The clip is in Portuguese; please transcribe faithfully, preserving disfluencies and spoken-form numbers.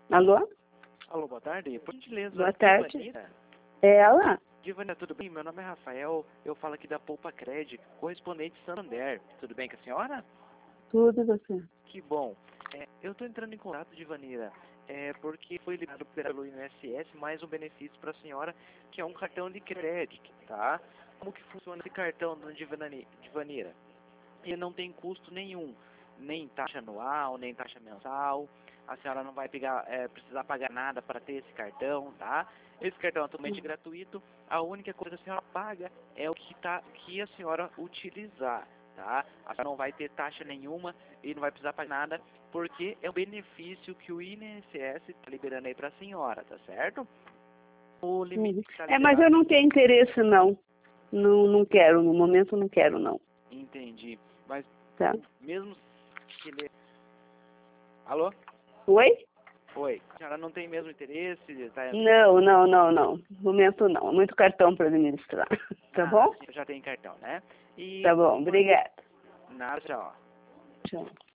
Alô? Alô, boa tarde. Por gentileza, Boa tarde. Divanira? É ela? Divanira, tudo bem? Meu nome é Rafael, eu falo aqui da Poupa Cred, correspondente Santander. Tudo bem com a senhora? Tudo você. Que bom. É, eu estou entrando em contato, Divanira, é, porque foi liberado pelo I N S S mais um benefício para a senhora, que é um cartão de crédito, tá? Como que funciona esse cartão, dona Divanani- Divanira? Ele não tem custo nenhum, nem taxa anual, nem taxa mensal. A senhora não vai pegar, é, precisar pagar nada para ter esse cartão, tá? Esse cartão é totalmente gratuito. A única coisa que a senhora paga é o que, tá, que a senhora utilizar, tá? A senhora não vai ter taxa nenhuma e não vai precisar pagar nada, porque é um benefício que o I N S S está liberando aí para a senhora, tá certo? O limite Uhum. que tá É, mas liberado... eu não tenho interesse, não. Não, não quero, no momento não quero, não. Entendi. Mas Tá? mesmo que ele... Alô? Oi? Oi. A senhora não tem mesmo interesse? Tá... Não, não, não, não. No momento não. É muito cartão para administrar. Tá Ah, bom? já tem cartão, né? E Tá bom, obrigada. nada, tchau. Tchau.